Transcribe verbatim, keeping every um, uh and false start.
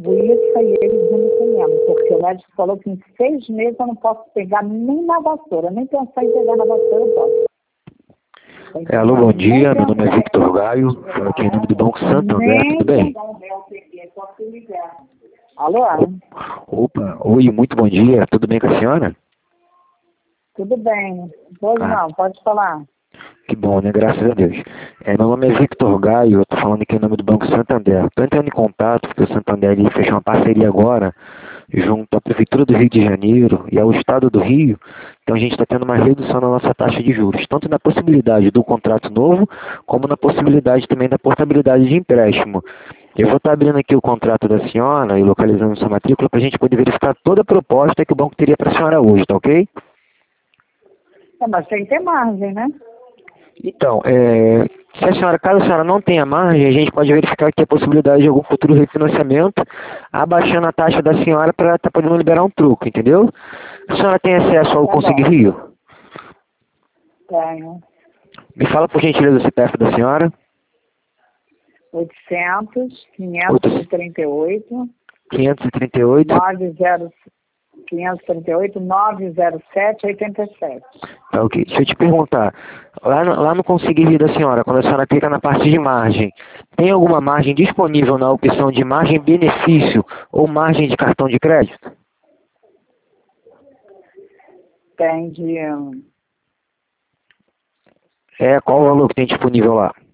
isso e ele dizendo mesmo, porque o médico falou que em seis meses eu não posso pegar nem na vassoura, nem pensar em pegar na vassoura eu posso. É, alô, bom dia, meu nome é Victor Gaio, falo aqui em nome do Banco Santander, tudo bem? Alô? Opa, oi, muito bom dia, tudo bem com a senhora? Tudo bem. Pois Ah. não, pode falar. Que bom, né? Graças a Deus. É, meu nome é Victor Gaio, eu estou falando aqui em nome do Banco Santander. Estou entrando em contato porque o Santander ele fechou uma parceria agora junto à Prefeitura do Rio de Janeiro e ao Estado do Rio. Então a gente está tendo uma redução na nossa taxa de juros, tanto na possibilidade do contrato novo, como na possibilidade também da portabilidade de empréstimo. Eu vou estar abrindo aqui o contrato da senhora e localizando sua matrícula para a gente poder verificar toda a proposta que o banco teria para a senhora hoje, tá ok? É, mas tem que ter margem, né? Então, é, se a senhora, caso a senhora não tenha margem, a gente pode verificar aqui a possibilidade de algum futuro refinanciamento, abaixando a taxa da senhora para estar podendo liberar um truco, entendeu? A senhora tem acesso ao Tá Consigo bom. Rio? Tenho. Me fala por gentileza o C P F da senhora. oitocentos, quinhentos e trinta e oito, quinhentos e trinta e oito. nove zero, quinhentos e trinta e oito, nove zero sete, oitenta e sete. Tá, ok. Deixa eu te perguntar, lá no, lá no Consigo Rio da senhora, quando a senhora clica na parte de margem, tem alguma margem disponível na opção de margem benefício ou margem de cartão de crédito? Tem de... É, qual o valor que tem disponível lá?